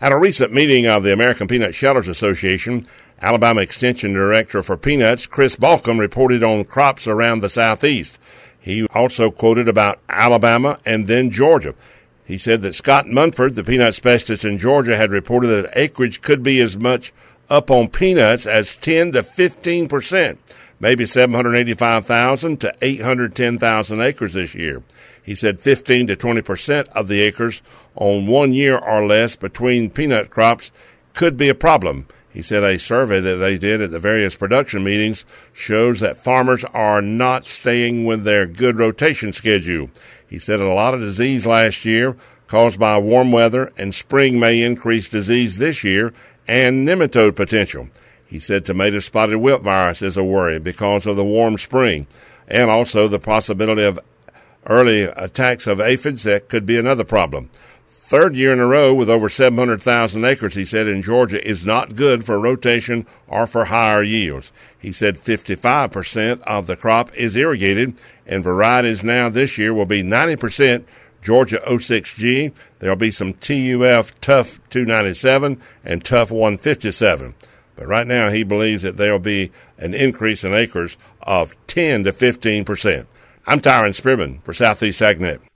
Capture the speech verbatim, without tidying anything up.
At a recent meeting of the American Peanut Shellers Association, Alabama Extension Director for Peanuts, Chris Balcom, reported on crops around the Southeast. He also quoted about Alabama and then Georgia. He said that Scott Munford, the peanut specialist in Georgia, had reported that acreage could be as much up on peanuts as ten to fifteen percent, maybe seven hundred eighty-five thousand to eight hundred ten thousand acres this year. He said fifteen to twenty percent of the acres on one year or less between peanut crops could be a problem. He said a survey that they did at the various production meetings shows that farmers are not staying with their good rotation schedule. He said a lot of disease last year caused by warm weather, and spring may increase disease this year and nematode potential. He said tomato spotted wilt virus is a worry because of the warm spring, and also the possibility of early attacks of aphids that could be another problem. Third year in a row with over seven hundred thousand acres, he said, in Georgia is not good for rotation or for higher yields. He said fifty-five percent of the crop is irrigated, and varieties now this year will be ninety percent Georgia oh six G. There will be some T U F Tough two ninety-seven and Tough one fifty-seven. But right now he believes that there will be an increase in acres of ten to fifteen percent. I'm Tyron Spearman for Southeast AgNet.